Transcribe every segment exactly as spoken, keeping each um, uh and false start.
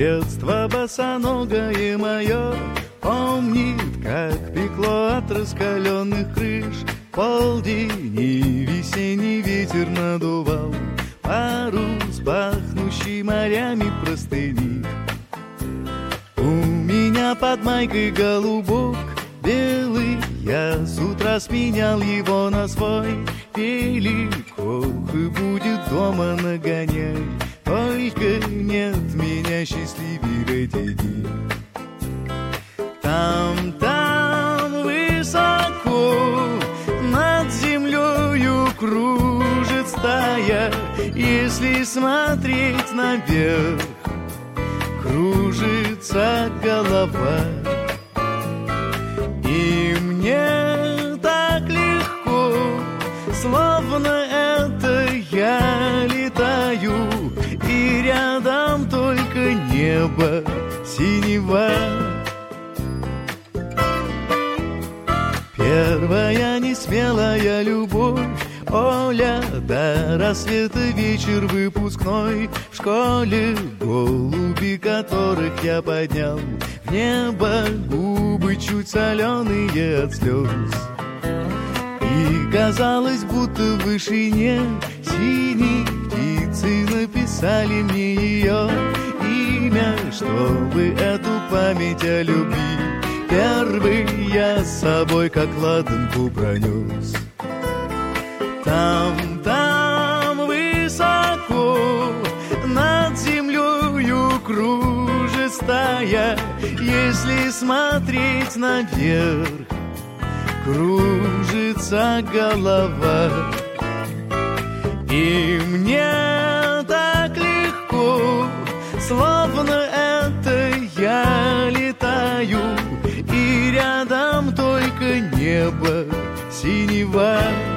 Детство босоногое мое помнит, как пекло от раскаленных крыш. Полдень и весенний ветер надувал парус, пахнущий морями простыни. У меня под майкой голубок белый, я с утра сменял его на свой. Великов и будет дома нагоняй, только нет меня счастливее эти дни. Там, там высоко над землею кружит стая, если смотреть наверх, кружится голова. И мне так легко, словно это я летаю, и рядом только небо синего. Первая несмелая любовь, Оля, до рассвета вечер выпускной. В школе голуби, которых я поднял в небо, губы чуть соленые от слез. И казалось, будто в вышине синие птицы написали мне ее имя, чтобы эту память о любви первый я с собой как ладанку пронес. Там, там высоко над землею кружит стая, если смотреть наверх, кружится голова. И мне так легко, словно это я летаю, и рядом только небо синего.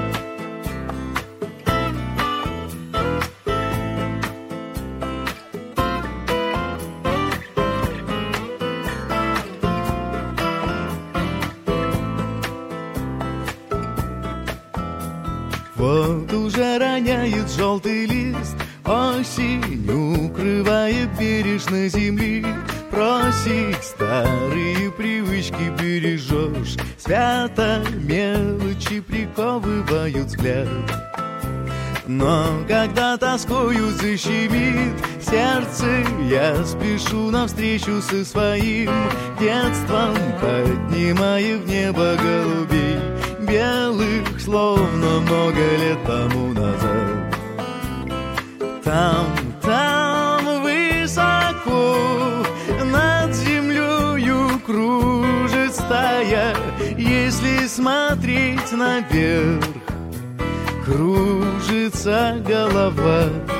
Вот уже роняет желтый лист, осень укрывает бережно земли. Просить старые привычки бережешь, свято мелочи приковывают взгляд. Но когда тоскою защемит сердце, я спешу навстречу со своим детством, поднимая в небо голубей белых, словно много лет тому назад. Там, там высоко над землею кружит стая, если смотреть наверх, кружится голова.